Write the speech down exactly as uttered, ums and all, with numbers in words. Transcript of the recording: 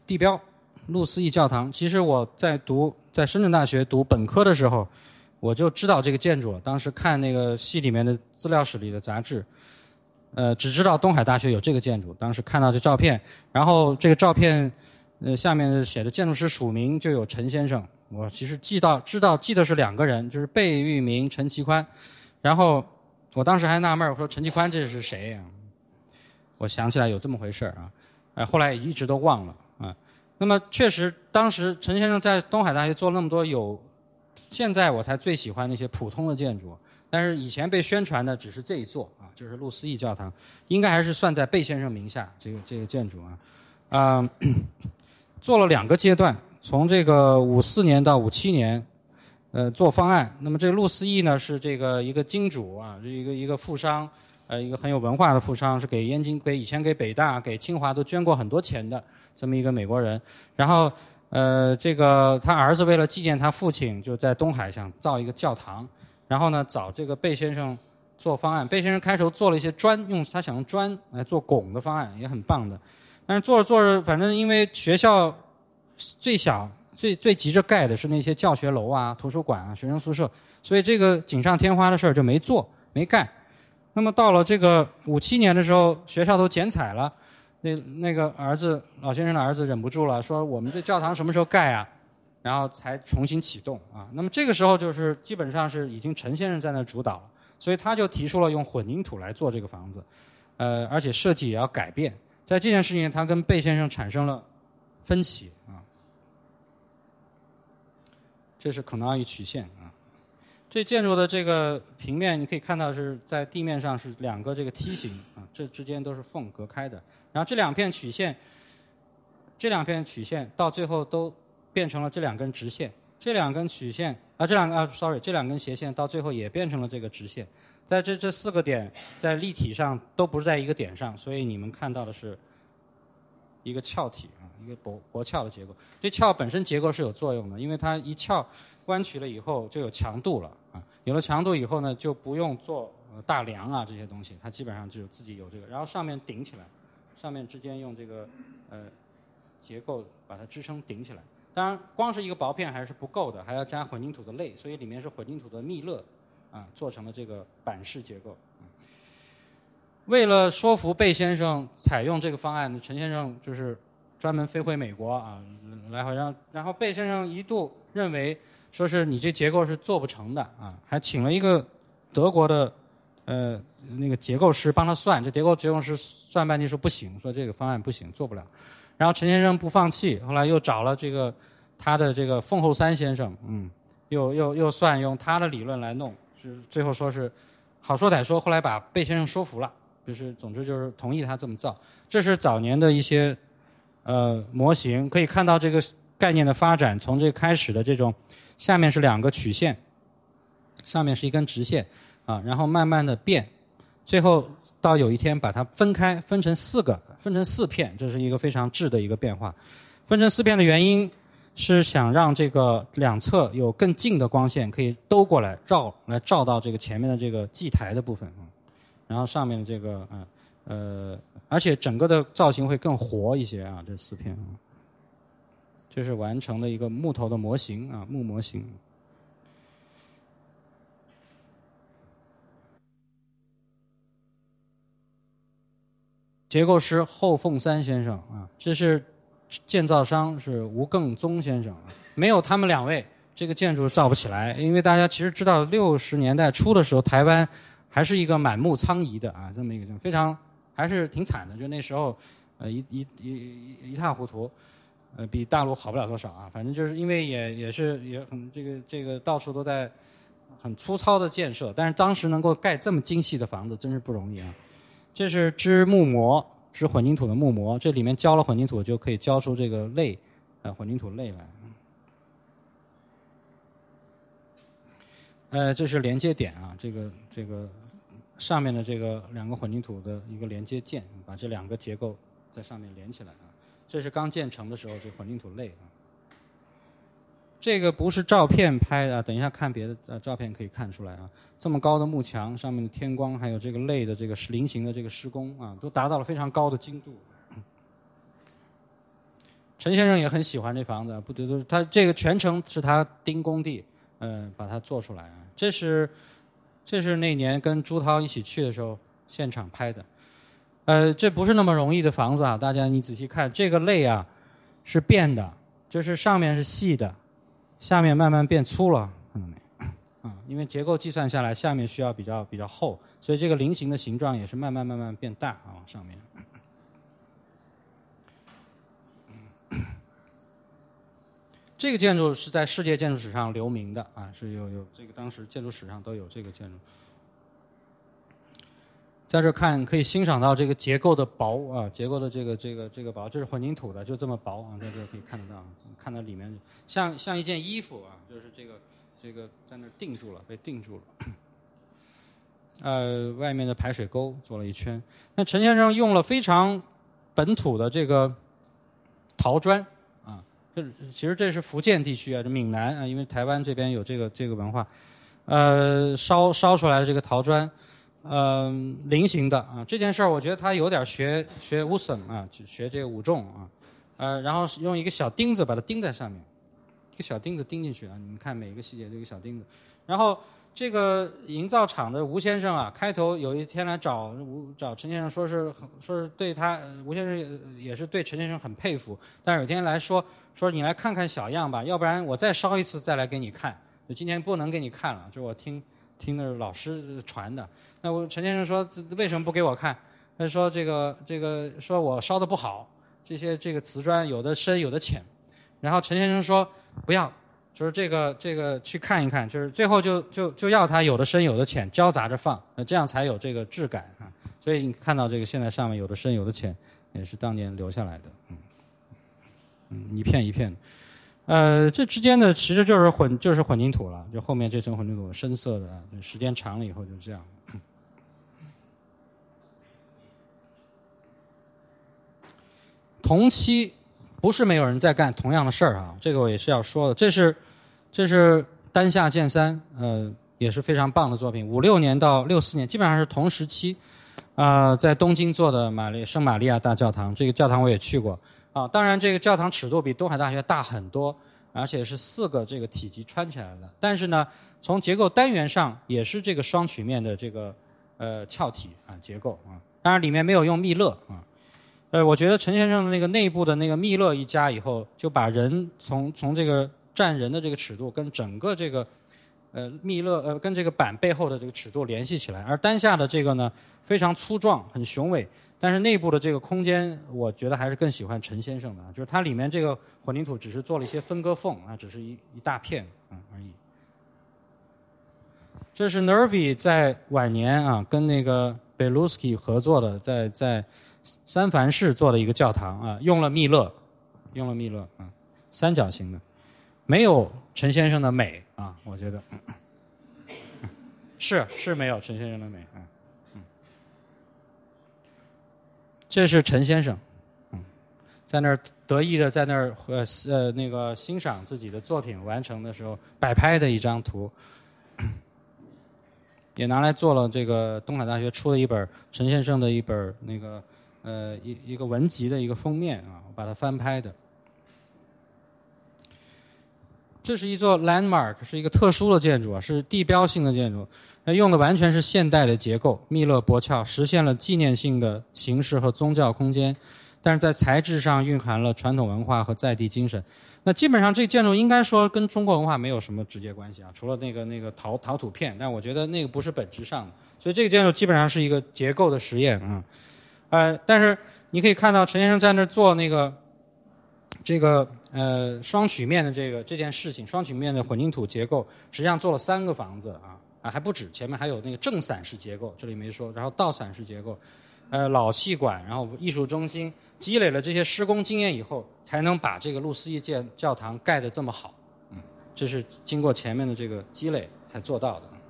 地标路思义教堂。其实我在读在深圳大学读本科的时候，我就知道这个建筑了。当时看那个系里面的资料室里的杂志，呃，只知道东海大学有这个建筑。当时看到这照片，然后这个照片呃下面写的建筑师署名就有陈先生。我其实记到知道记得是两个人，就是贝聿铭、陈其宽。然后我当时还纳闷，我说陈其宽这是谁呀？我想起来有这么回事啊，呃，后来一直都忘了啊。那么确实，当时陈先生在东海大学做了那么多有，现在我才最喜欢那些普通的建筑，但是以前被宣传的只是这一座啊，就是路思义教堂，应该还是算在贝先生名下这个这个建筑啊，啊、呃，做了两个阶段，从这个五四年到五七年，呃，做方案。那么这个路思义呢是这个一个金主啊，一个一个富商。呃，一个很有文化的富商，是给燕京、给以前给北大、给清华都捐过很多钱的这么一个美国人。然后，呃，这个他儿子为了纪念他父亲，就在东海想造一个教堂。然后呢，找这个贝先生做方案。贝先生开头做了一些砖，用他想用砖来做拱的方案，也很棒的。但是做着做着，反正因为学校最小、最最急着盖的是那些教学楼啊、图书馆啊、学生宿舍，所以这个锦上添花的事儿就没做、没干。那么到了这个五七年的时候，学校都剪彩了，那那个儿子老先生的儿子忍不住了，说我们这教堂什么时候盖啊？然后才重新启动啊。那么这个时候就是基本上是已经陈先生在那主导了，所以他就提出了用混凝土来做这个房子，呃，而且设计也要改变。在这件事情，他跟贝先生产生了分歧啊。这是可纳伊曲线啊。这建筑的这个平面，你可以看到是在地面上是两个这个梯形啊，这之间都是缝隔开的。然后这两片曲线，这两片曲线到最后都变成了这两根直线。这两根曲线啊，这两个啊 ，sorry， 这两根斜线到最后也变成了这个直线。在这这四个点在立体上都不是在一个点上，所以你们看到的是一个翘体啊，一个薄薄翘的结构。这翘本身结构是有作用的，因为它一翘弯曲了以后就有强度了啊，有了强度以后呢，就不用做大梁啊这些东西，它基本上就自己有这个，然后上面顶起来，上面之间用这个呃结构把它支撑顶起来。当然，光是一个薄片还是不够的，还要加混凝土的类，所以里面是混凝土的密勒啊，做成了这个板式结构。为了说服贝先生采用这个方案，陈先生就是专门飞回美国啊，来回让，然后贝先生一度认为说是你这结构是做不成的啊，还请了一个德国的呃那个结构师帮他算，这结构结构师算半天说不行，说这个方案不行，做不了。然后陈先生不放弃，后来又找了这个他的这个凤后三先生，嗯，又又又算用他的理论来弄，是最后说是好说歹说，后来把贝先生说服了。就是总之就是同意他这么造，这是早年的一些呃模型，可以看到这个概念的发展，从这开始的这种下面是两个曲线，上面是一根直线啊，然后慢慢的变，最后到有一天把它分开，分成四个，分成四片，这是一个非常质的一个变化。分成四片的原因是想让这个两侧有更近的光线可以兜过来绕来照到这个前面的这个祭台的部分。然后上面的这个呃呃，而且整个的造型会更活一些啊，这四片啊，这是完成的一个木头的模型啊，木模型。结构师后凤三先生啊，这是建造商是吴更宗先生啊，没有他们两位，这个建筑造不起来，因为大家其实知道六十年代初的时候，台湾还是一个满目苍夷的啊，这么一个非常还是挺惨的，就那时候，呃一一一一塌糊涂，呃比大陆好不了多少啊。反正就是因为也也是也很这个这个到处都在很粗糙的建设，但是当时能够盖这么精细的房子真是不容易啊。这是织木模，织混凝土的木模，这里面浇了混凝土就可以浇出这个类，呃混凝土类来。呃，这是连接点啊，这个这个上面的这个两个混凝土的一个连接件，把这两个结构在上面连起来啊。这是刚建成的时候，这混凝土类啊。这个不是照片拍的，等一下看别的呃照片可以看出来啊。这么高的幕墙，上面的天光，还有这个类的这个菱形的这个施工啊，都达到了非常高的精度。 陈先生也很喜欢这房子，不得都他这个全程是他盯工地，嗯、呃，把它做出来。这是这是那年跟朱涛一起去的时候现场拍的。呃，这不是那么容易的房子啊，大家你仔细看，这个肋啊是变的，就是上面是细的，下面慢慢变粗了，看到没？啊，因为结构计算下来，下面需要比较比较厚，所以这个菱形的形状也是慢慢慢慢变大啊，往上面。这个建筑是在世界建筑史上留名的啊，是有有这个当时建筑史上都有这个建筑。在这看可以欣赏到这个结构的薄啊，结构的这个这个这个薄，这是混凝土的，就这么薄啊，在这可以看得到，看到里面像像一件衣服啊，就是这个这个在那儿定住了，被定住了。呃，外面的排水沟做了一圈。那陈先生用了非常本土的这个陶砖。这其实这是福建地区啊，这闽南啊，因为台湾这边有这个这个文化，呃，烧烧出来的这个陶砖，呃，菱形的啊，这件事儿我觉得他有点学学武僧啊，学这个武重啊，呃，然后用一个小钉子把它钉在上面，一个小钉子钉进去啊，你们看每一个细节都有一个小钉子，然后这个营造厂的吴先生啊，开头有一天来找吴找陈先生，说是说是对他吴先生也是对陈先生很佩服，但是有一天来说。说你来看看小样吧，要不然我再烧一次再来给你看。就今天不能给你看了，这是我听听的老师传的。那我陈先生说为什么不给我看？他说这个这个说我烧的不好，这些这个瓷砖有的深有的浅。然后陈先生说不要，就是这个这个去看一看，就是最后就就就要它有的深有的浅交杂着放，这样才有这个质感啊。所以你看到这个现在上面有的深有的浅，也是当年留下来的。嗯。嗯，一片一片，呃，这之间的其实就是混就是混凝土了，就后面这层混凝土深色的，时间长了以后就这样。同期不是没有人在干同样的事儿啊，这个我也是要说的。这是这是丹下健三，呃，也是非常棒的作品。五六年到六四年，基本上是同时期，啊、呃，在东京做的玛丽圣玛利亚大教堂，这个教堂我也去过。啊，当然这个教堂尺度比东海大学大很多，而且是四个这个体积穿起来的。但是呢，从结构单元上也是这个双曲面的这个呃翘体啊结构啊。当然里面没有用密勒啊。呃，我觉得陈先生的那个内部的那个密勒一加以后，就把人从从这个站人的这个尺度跟整个这个呃密勒呃跟这个板背后的这个尺度联系起来。而单下的这个呢非常粗壮，很雄伟。但是内部的这个空间，我觉得还是更喜欢陈先生的，就是它里面这个混凝土只是做了一些分割缝啊，只是一一大片啊而已。这是 Nervi 在晚年啊跟那个 Belusky 合作的，在在三藩市做的一个教堂啊，用了密勒，用了密勒啊，三角形的，没有陈先生的美啊，我觉得是是没有陈先生的美啊。这是陈先生，嗯，在那儿得意的在那儿呃呃那个欣赏自己的作品完成的时候摆拍的一张图，也拿来做了这个东海大学出的一本陈先生的一本那个呃一一个文集的一个封面啊，我把它翻拍的。这是一座 landmark， 是一个特殊的建筑啊，是地标性的建筑，用的完全是现代的结构，密勒驳壳，实现了纪念性的形式和宗教空间，但是在材质上蕴含了传统文化和在地精神。那基本上这建筑应该说跟中国文化没有什么直接关系啊，除了那个那个陶陶土片，但我觉得那个不是本质上的，所以这个建筑基本上是一个结构的实验啊。呃，但是你可以看到陈先生在那儿做那个这个呃双曲面的这个这件事情，双曲面的混凝土结构，实际上做了三个房子啊啊还不止，前面还有那个正散式结构，这里没说，然后倒散式结构，呃老气管，然后艺术中心，积累了这些施工经验以后，才能把这个路思义教教堂盖得这么好，嗯，这是经过前面的这个积累才做到的。